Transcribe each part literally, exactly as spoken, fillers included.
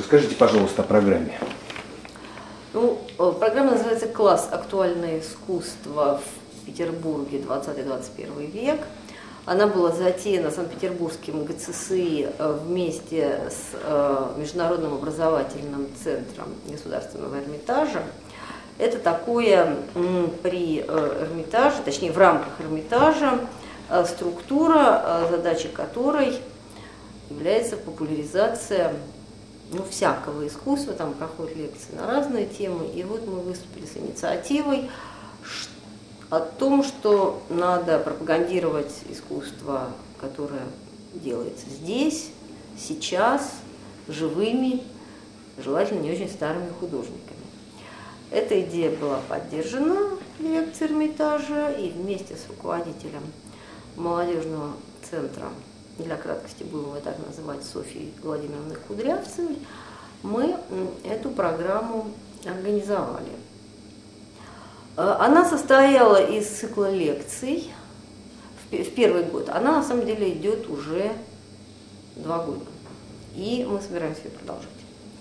Расскажите, пожалуйста, о программе. Ну, программа называется «Класс. Актуальное искусство в Петербурге двадцатый-двадцать первый век». Она была затеяна Санкт-Петербургским ГЦСИ вместе с Международным образовательным центром Государственного Эрмитажа. Это такое при Эрмитаже, точнее в рамках Эрмитажа, структура, задача которой является популяризация ну, всякого искусства. Там проходят лекции на разные темы. И вот мы выступили с инициативой о том, что надо пропагандировать искусство, которое делается здесь, сейчас, живыми, желательно не очень старыми художниками. Эта идея была поддержана дирекцией Эрмитажа, и вместе с руководителем молодежного центра, для краткости будем его так называть, Софьей Владимировной Кудрявцевой, мы эту программу организовали. Она состояла из цикла лекций в первый год. Она на самом деле идет уже два года, и мы собираемся ее продолжать.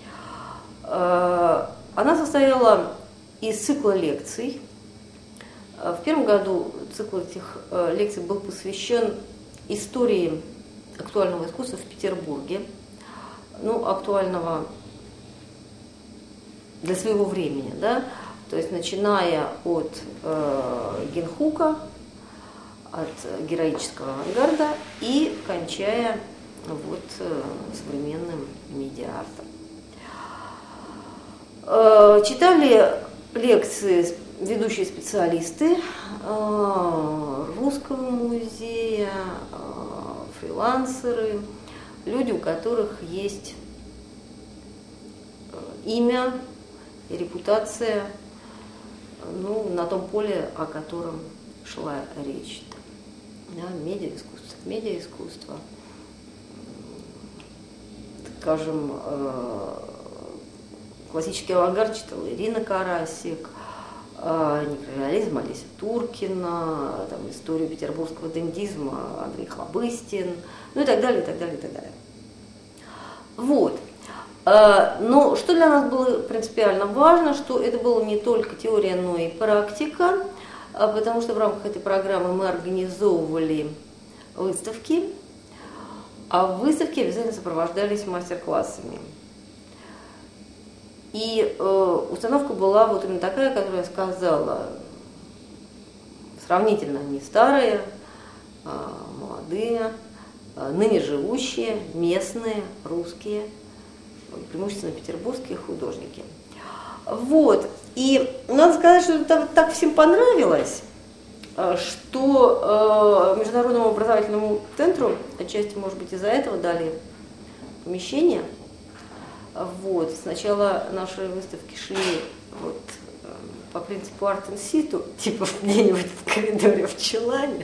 Она состояла из цикла лекций. В первом году цикл этих лекций был посвящен истории актуального искусства в Петербурге, ну, актуального для своего времени, да, то есть начиная от э, Генхука, от героического авангарда и кончая вот э, современным медиа-артом. Э, читали лекции ведущие специалисты э, Русского музея, э, фрилансеры, люди, у которых есть имя и репутация, ну, на том поле, о котором шла речь. Да, медиаискусство, медиаискусство, скажем, классический авангард читала Ирина Карасик, неореализм Олеся Туркина, там, историю петербургского дендизма Андрей Хлобыстин, ну и так далее, и так далее, и так далее. Вот. Но что для нас было принципиально важно, что это была не только теория, но и практика, потому что в рамках этой программы мы организовывали выставки, а выставки обязательно сопровождались мастер-классами. И э, установка была вот именно такая, которую я сказала, сравнительно не старые, а молодые, а ныне живущие, местные, русские, преимущественно петербургские художники. Вот. И надо сказать, что это так всем понравилось, что э, Международному образовательному центру, отчасти, может быть, из-за этого дали помещение. Вот. Сначала наши выставки шли вот, э, по принципу art in situ, типа где-нибудь в коридоре в чулане.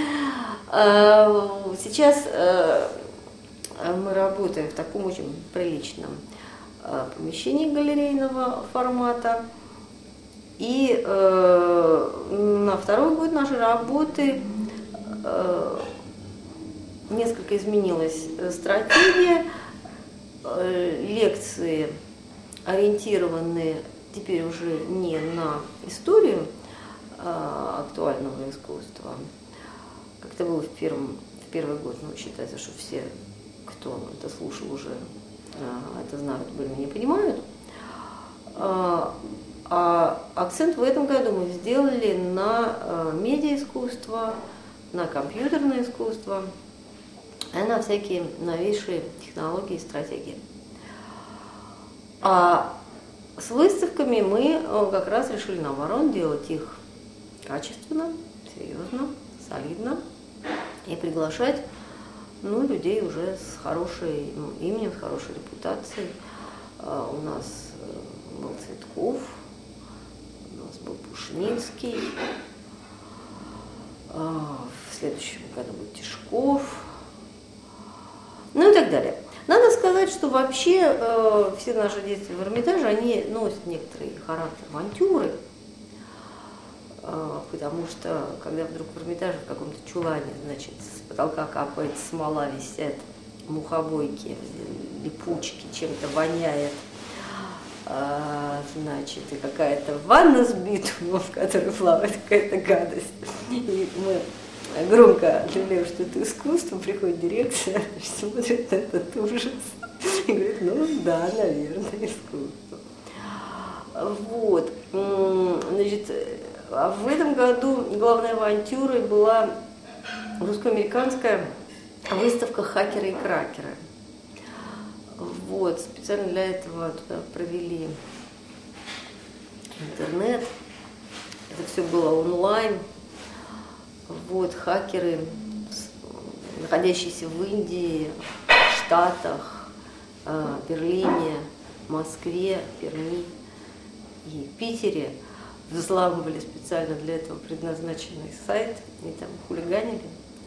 А сейчас э, мы работаем в таком очень приличном э, помещении галерейного формата. И э, на второй год нашей работы э, несколько изменилась стратегия. Э, лекции ориентированы теперь уже не на историю э, актуального искусства, как это было в, первом, в первый год, но считается, что все, кто это слушал, уже э, это знают, более-менее понимают. Э, А акцент в этом году мы сделали на э, медиаискусство, на компьютерное искусство и на всякие новейшие технологии и стратегии. А с выставками мы э, как раз решили, наоборот, делать их качественно, серьезно, солидно и приглашать ну, людей уже с хорошим именем, с хорошей репутацией. Э, у нас э, был Цветков, у нас был Пушницкий, в следующем году будет Тишков, ну и так далее. Надо сказать, что вообще э, все наши действия в Эрмитаже, они носят некоторый характер авантюры, э, потому что, когда вдруг в Эрмитаже в каком-то чулане, значит, с потолка капает смола, висят мухобойки, липучки, чем-то воняет. А, значит, и какая-то ванна с битумом, в которой плавает какая-то гадость. И мы громко объявляем, что это искусство, приходит дирекция, смотрит на этот ужас и говорит, ну да, наверное, искусство. Вот. Значит, в этом году главной авантюрой была русско-американская выставка «Хакеры и кракеры». Вот, специально для этого туда провели интернет. Это все было онлайн. Вот, хакеры, находящиеся в Индии, в Штатах, Берлине, Москве, Перми и Питере, взламывали специально для этого предназначенный сайт и там хулиганили.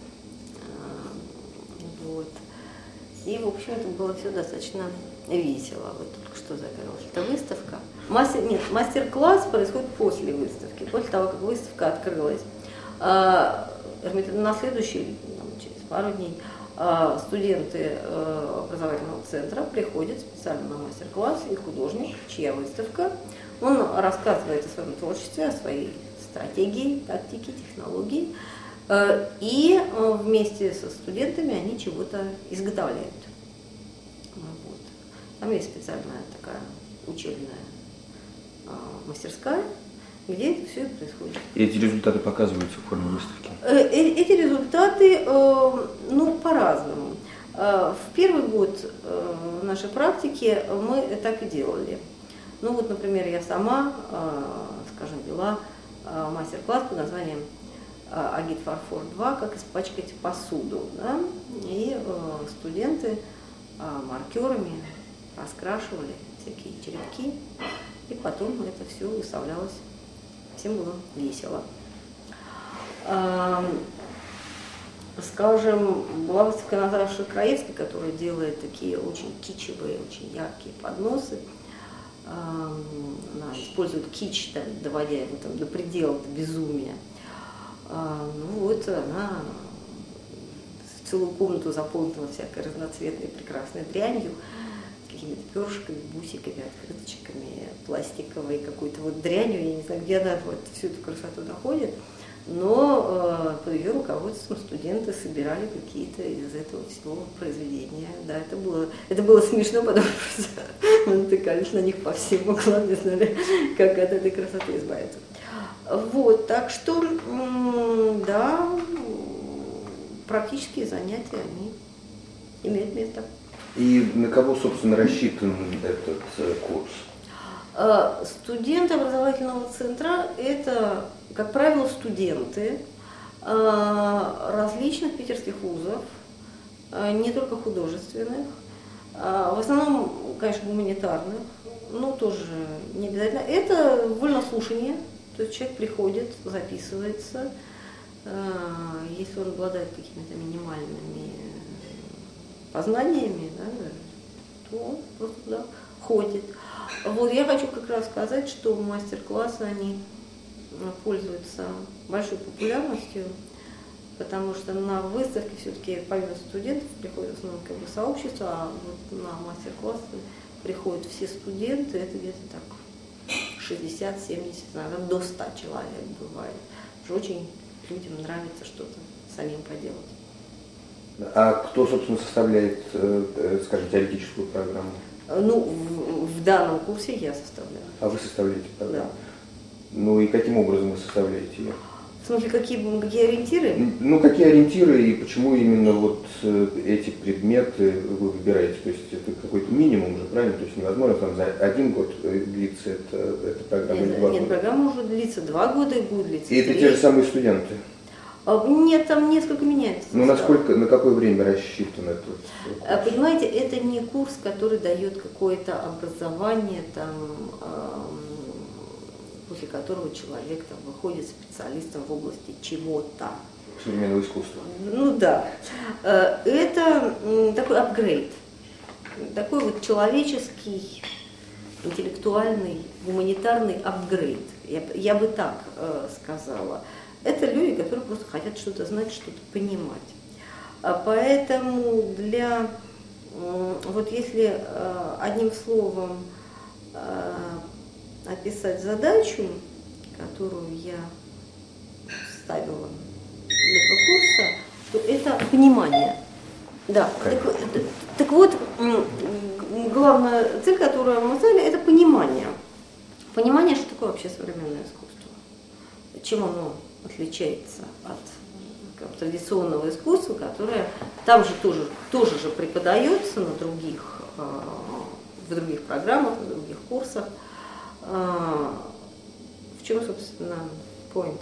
Вот. И, в общем, это было все достаточно весело. Вот только что закончилась эта выставка. Мастер, нет, мастер-класс происходит после выставки, после того, как выставка открылась. А, на следующий, через пару дней, а, студенты а, образовательного центра приходят специально на мастер-класс, и художник, чья выставка, он рассказывает о своем творчестве, о своей стратегии, тактике, технологии. И вместе со студентами они чего-то изготовляют. Вот. Там есть специальная такая учебная мастерская, где это все происходит. И эти результаты показываются в форме выставки? Эти результаты, ну, по-разному. В первый год нашей практики мы так и делали. Ну вот, например, я сама, скажем, вела мастер-класс под названием Агит Фарфор два, как испачкать посуду. Да? И э, студенты э, маркерами раскрашивали всякие черепки, и потом это все выставлялось. Всем было весело. Э, скажем, была выставка Наташи Краевской, которая делает такие очень кичевые, очень яркие подносы. Э, она использует кич, да, доводя его там до предела, до безумия. Ну вот она целую комнату заполнила всякой разноцветной прекрасной дрянью, какими-то перышками, бусиками, открыточками, пластиковой какой-то вот дрянью, я не знаю, где она вот всю эту красоту находит, но э, под ее руководством студенты собирали какие-то из этого всего произведения. Да, это было, это было смешно, потому что мы натыкались на них по всем углам, не знали, как от этой красоты избавиться. Вот, так что, да, практические занятия, они имеют место. И на кого, собственно, рассчитан этот курс? Студенты образовательного центра – это, как правило, студенты различных питерских вузов, не только художественных, в основном, конечно, гуманитарных, но тоже не обязательно. Это вольнослушание. То есть человек приходит, записывается, если он обладает какими-то минимальными познаниями, да, то он просто туда ходит. Вот я хочу как раз сказать, что мастер-классы, они пользуются большой популярностью, потому что на выставке все-таки помимо студентов приходит в основном как бы сообщество, а вот на мастер-классы приходят все студенты, это где-то так шестьдесят-семьдесят, иногда до ста человек бывает. Что очень людям нравится что-то самим поделать. А кто, собственно, составляет, скажем, теоретическую программу? Ну, в, в данном курсе я составляю. А вы составляете программу? Да. Ну и каким образом вы составляете ее? В смысле, какие, какие ориентиры? Ну, какие ориентиры и почему именно вот эти предметы вы выбираете? То есть это какой-то минимум же, правильно? То есть невозможно там за один год длиться эта, эта программа? Нет, или два нет, года? Программа уже длится два года и будет длиться. И это те же самые студенты? Нет, там несколько меняется. Ну, насколько, на какое время рассчитан этот курс? Понимаете, это не курс, который дает какое-то образование, там, после которого человек там выходит специалистом в области чего-то. Современного искусства. Ну да. Это такой апгрейд. Такой вот человеческий, интеллектуальный, гуманитарный апгрейд. Я, я бы так э, сказала. Это люди, которые просто хотят что-то знать, что-то понимать. А поэтому для вот если одним словом описать задачу, которую я ставила для этого курса, то это понимание. Да. Так, так вот, главная цель, которую мы ставили, это понимание. Понимание, что такое вообще современное искусство. Чем оно отличается от как, традиционного искусства, которое там же тоже, тоже же преподается на других, в других программах, на других курсах. В чем, собственно, point?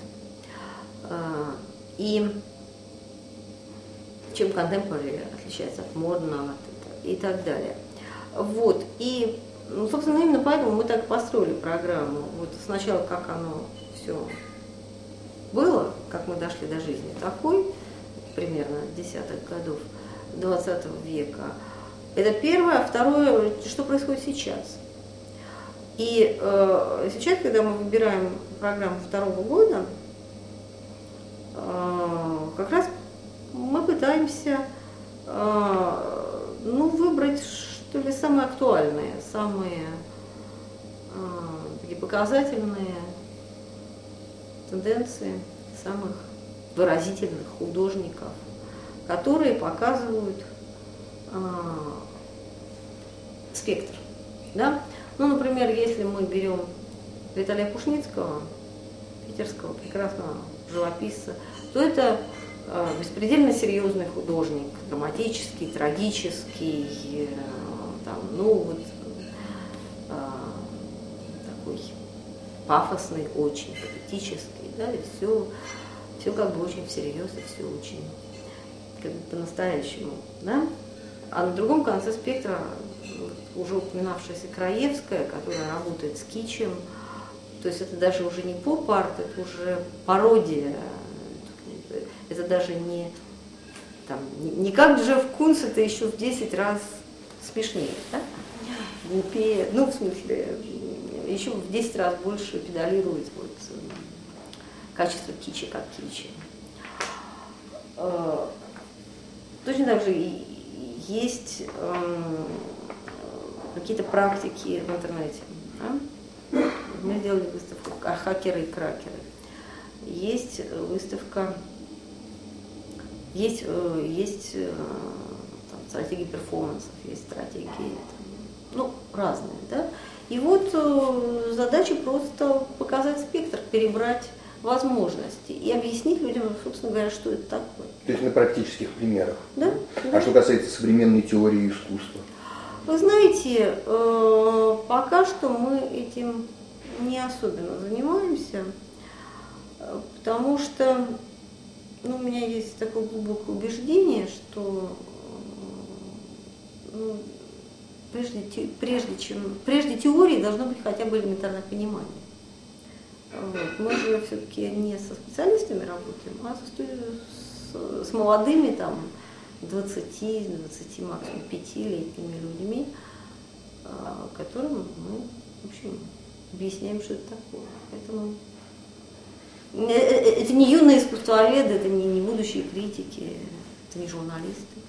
И чем contemporary отличается от модного и так далее. Вот. И, ну, собственно, именно поэтому мы так построили программу. Вот сначала, как оно все было, как мы дошли до жизни такой, примерно десятых годов двадцатого века. Это первое. А второе, что происходит сейчас. И э, сейчас, когда мы выбираем программу второго года, э, как раз мы пытаемся э, ну, выбрать, что ли, самые актуальные, самые э, такие показательные тенденции самых выразительных художников, которые показывают э, спектр. Да? Ну, например, если мы берем Виталия Пушницкого, питерского прекрасного живописца, то это э, беспредельно серьезный художник, драматический, трагический, э, там, ну вот э, такой пафосный, очень патетический, да, и все, все как бы очень всерьез, и все очень как бы по-настоящему, да. А на другом конце спектра уже упоминавшаяся Краевская, которая работает с кичем, то есть это даже уже не поп-арт, это уже пародия, это даже не, там, не как Джефф Кунс, это еще в десять раз смешнее, да? Глупее, ну в смысле, еще в десять раз больше педалирует вот, качество кичи как кичи. Точно так же и есть какие-то практики в интернете. Да? Мы сделали выставку «Хакеры и кракеры». Есть выставка, есть, есть там, стратегии перформансов, есть стратегии, там, ну, разные. Да? И вот задача просто показать спектр, перебрать возможности и объяснить людям, собственно говоря, что это такое. То есть на практических примерах. Да? А Да. что касается современной теории искусства? Вы знаете, пока что мы этим не особенно занимаемся, потому что ну, у меня есть такое глубокое убеждение, что ну, прежде, прежде, чем, прежде теории должно быть хотя бы элементарное понимание. Вот. Мы же все-таки не со специалистами работаем, а со, с, с молодыми там, двадцати, двадцати, максимум пятилетними людьми, которым мы, в общем, объясняем, что это такое. Поэтому это не юные искусствоведы, это не, не будущие критики, это не журналисты.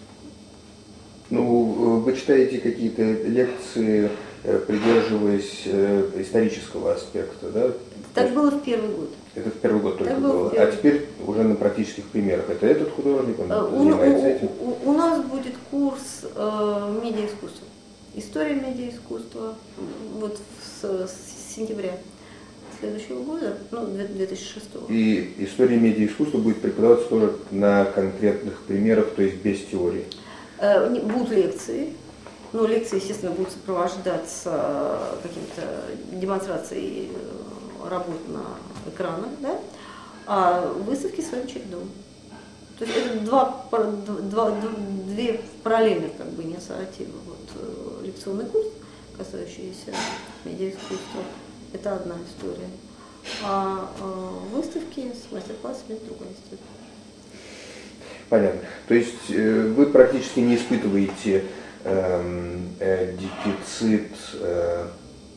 Ну, вы читаете какие-то лекции, придерживаясь исторического аспекта, да? Так было в первый год. Это в первый год только так было. А теперь уже на практических примерах. Это этот художник, он у, занимается у, этим? У, у нас будет курс э, медиаискусства. История медиаискусства. Вот с, с сентября следующего года, ну, две тысячи шестого. И история медиаискусства будет преподаваться тоже на конкретных примерах, то есть без теории? Э, будут лекции. Ну, лекции, естественно, будут сопровождаться какими-то демонстрацией работ на экранах, да? А выставки своим чередом. То есть это два, два, две параллельных как бы инициативы. Вот, лекционный курс, касающийся медиаискусства, это одна история. А э, выставки с мастер-классами это другая история. Понятно. То есть э, вы практически не испытываете э, э, дефицит э,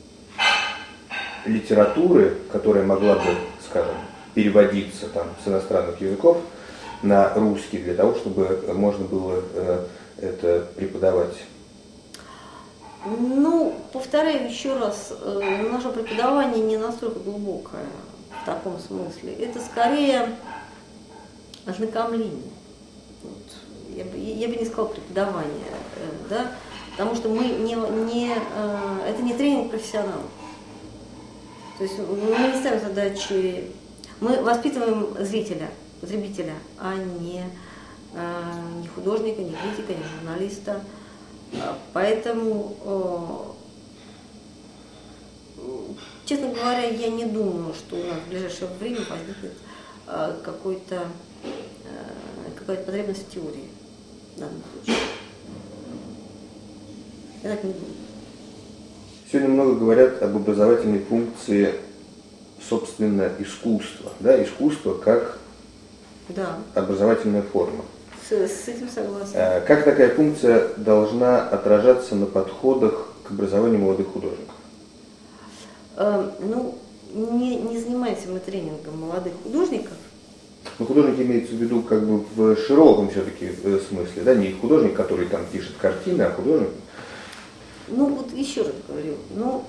литературы, которая могла бы, скажем, переводиться там с иностранных языков на русский, для того, чтобы можно было э, это преподавать? Ну, повторяю еще раз, наше преподавание не настолько глубокое в таком смысле. Это скорее ознакомление. Вот. Я, бы, я бы не сказала преподавание, да, потому что мы не, не, это не тренинг профессионалов. То есть мы не ставим задачи, мы воспитываем зрителя, потребителя, а не, не художника, не критика, не журналиста. Поэтому, честно говоря, я не думаю, что у нас в ближайшее время возникнет какой-то, какая-то потребность в теории в данном случае. Я так не думаю. Сегодня много говорят об образовательной функции, собственно, искусства. Да? Искусство как да. образовательная форма. С, с этим согласна. Как такая функция должна отражаться на подходах к образованию молодых художников? Э, ну, не, не занимаемся мы тренингом молодых художников. Ну, художник имеется в виду как бы в широком все-таки смысле, да, не художник, который там пишет картины, а художник. Ну, вот еще раз говорю, ну,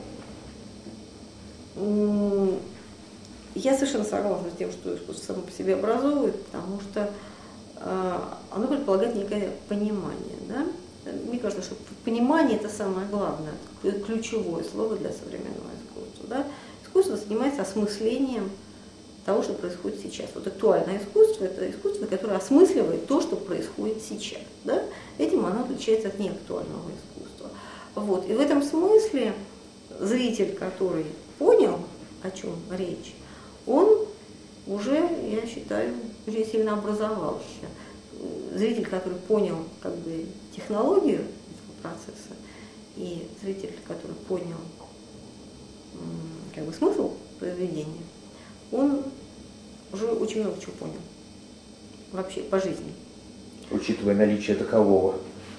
я совершенно согласна с тем, что искусство само по себе образовывает, потому что э, оно предполагает некое понимание, да. Мне кажется, что понимание – это самое главное, ключевое слово для современного искусства, да. Искусство занимается осмыслением того, что происходит сейчас. Вот актуальное искусство – это искусство, которое осмысливает то, что происходит сейчас, да. Этим оно отличается от неактуального искусства. Вот. И в этом смысле зритель, который понял, о чем речь, он уже, я считаю, очень сильно образовался. Зритель, который понял как бы технологию этого процесса, и зритель, который понял как бы смысл произведения, он уже очень много чего понял вообще по жизни. Учитывая наличие такового.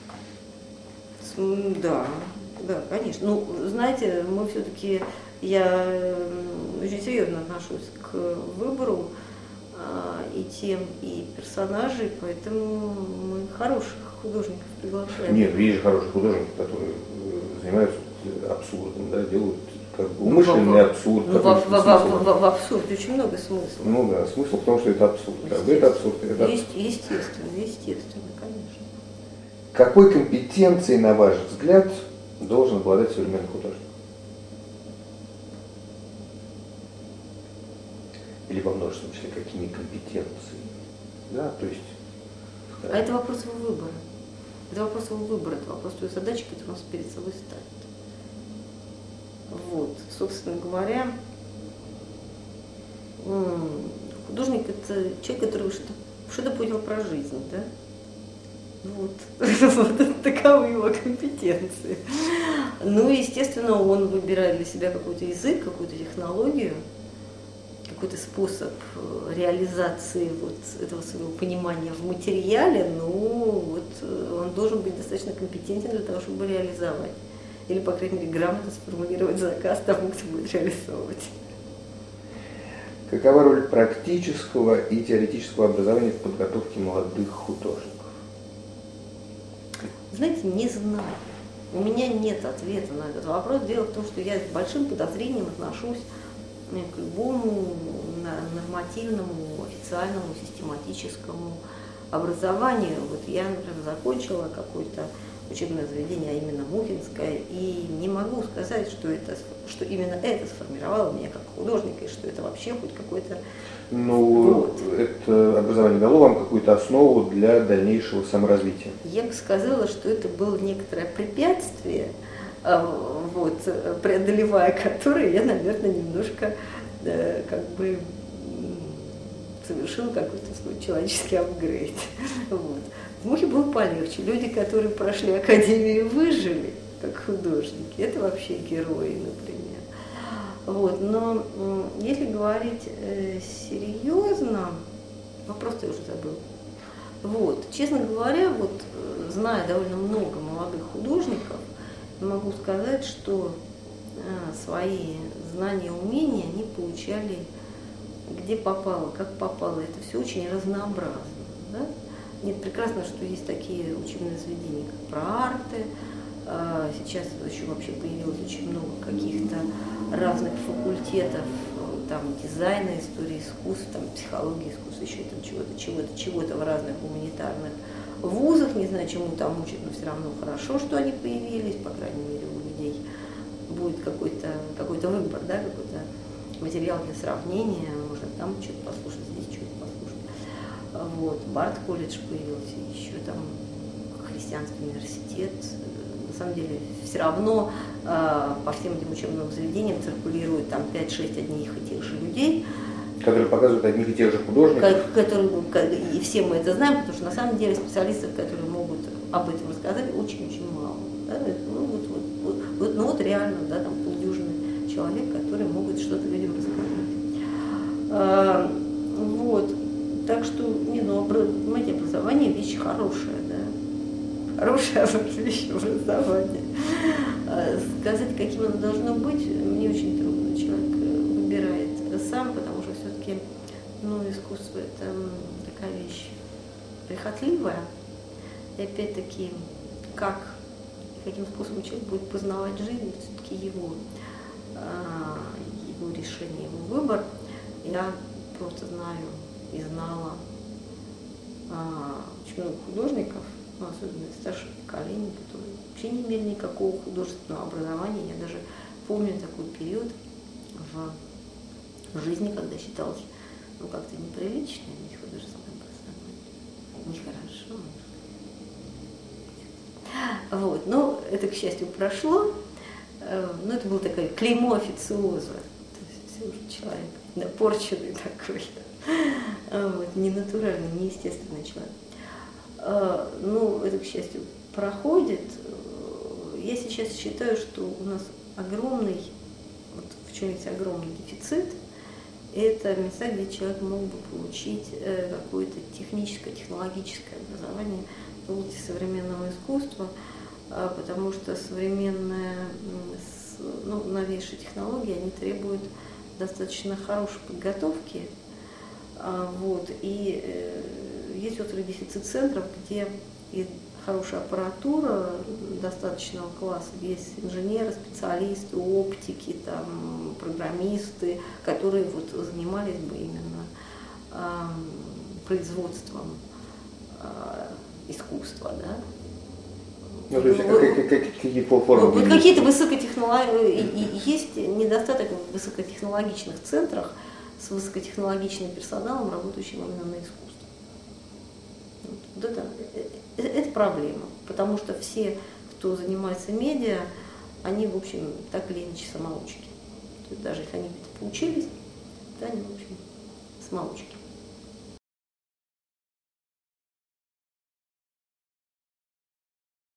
Да, да, конечно. Ну, знаете, мы все-таки, я очень серьезно отношусь к выбору а, и тем, и персонажей, поэтому мы хороших художников приглашаем. Нет, есть же хорошие художники, которые занимаются абсурдом, да, делают как бы умышленный ну, абсурд. Ну, в, в, в, в, в абсурде очень много смысла. Ну да, смысл в том, что это абсурд. Как бы это абсурд, это абсурд. Естественно, естественно, конечно. Какой компетенцией, на ваш взгляд, должен обладать современный художник? Или во множественном числе, какими компетенциями? Да, то есть... А это вопрос его выбора. Это вопрос его выбора, это вопрос той задачи, которую он перед собой ставит. Вот, собственно говоря, художник – это человек, который что-то, что-то понял про жизнь, да? Вот. Вот таковы его компетенции. Ну, естественно, он выбирает для себя какой-то язык, какую-то технологию, какой-то способ реализации вот этого своего понимания в материале, ну, вот он должен быть достаточно компетентен для того, чтобы реализовать. Или, по крайней мере, грамотно сформулировать заказ тому, кто будет реализовывать. Какова роль практического и теоретического образования в подготовке молодых художников? Знаете, не знаю. У меня нет ответа на этот вопрос. Дело в том, что я с большим подозрением отношусь к любому нормативному, официальному, систематическому образованию. Вот я, например, закончила какое-то учебное заведение, а именно Мухинское, и не могу сказать, что, это, что именно это сформировало меня как художника, и что это вообще хоть какой-то... Ну, вот. Это образование дало вам какую-то основу для дальнейшего саморазвития? Я бы сказала, что это было некоторое препятствие, вот, преодолевая которое я, наверное, немножко как бы совершила какой-то свой человеческий апгрейд. Вот. В Мухе было полегче. Люди, которые прошли академию, выжили как художники. Это вообще герои, например. Вот. Но если говорить э, серьезно, вопрос-то я уже забыла. Вот. Честно говоря, вот, зная довольно много молодых художников, могу сказать, что э, свои знания и умения они получали где попало, как попало. Это все очень разнообразно. Да? Нет, прекрасно, что есть такие учебные заведения, как ПроАрты. Сейчас еще вообще появилось очень много каких-то разных факультетов, там дизайна, истории искусств, там психологии искусства, еще там чего-то, чего-то, чего-то в разных гуманитарных вузах. Не знаю, чему там учат, но все равно хорошо, что они появились, по крайней мере, у людей будет какой-то какой-то выбор, да, какой-то материал для сравнения, можно там что-то послушать, здесь что-то послушать. Вот, Барт-колледж появился, еще там христианский университет. На самом деле, все равно э, по всем этим учебным заведениям циркулирует там пять-шесть одних и тех же людей. Которые показывают одних и тех же художников. Которые, и все мы это знаем, потому что на самом деле специалистов, которые могут об этом рассказать, очень-очень мало. Да? Ну, вот, вот, вот, вот, ну вот реально, да, там полдюжины человек, которые могут что-то людям рассказать. А, вот. Так что, не, ну, понимаете, образование вещь хорошая, да. Хорошее вещь образование. А, сказать, каким оно должно быть, мне очень трудно. Человек выбирает сам, потому что все-таки, ну, искусство это такая вещь прихотливая. И опять-таки, как, каким способом человек будет познавать жизнь, это все-таки его, его решение, его выбор. Я просто знаю и знала очень много художников, ну, особенно из старшего поколения, которые вообще не имели никакого художественного образования. Я даже помню такой период в жизни, когда считалось, ну, как-то неприлично иметь художественное образование. Нехорошо. Вот, но это, к счастью, прошло. Но это было такое клеймо официоза. То есть все уже человек напорченный такой. Вот, не натуральный, не естественный человек. Ну, это, к счастью, проходит. Я сейчас считаю, что у нас огромный, вот в чем есть огромный дефицит, это места, где человек мог бы получить какое-то техническое, технологическое образование в области современного искусства, потому что современные, ну, новейшие технологии, они требуют достаточно хорошей подготовки. Вот, и есть острый дефицит центров, где и хорошая аппаратура достаточного класса, есть инженеры, специалисты, оптики, там, программисты, которые вот занимались бы именно э, производством э, искусства, да. Ну, то есть, вот, как, как, какие формы? Вот какие-то высокотехнологичные, есть недостаток в высокотехнологичных центрах с высокотехнологичным персоналом, работающим именно на искусство. Вот это, это проблема, потому что все, кто занимается медиа, они, в общем, так или иначе самоучки. То есть даже если они где-то поучились, то они, в общем, самоучки.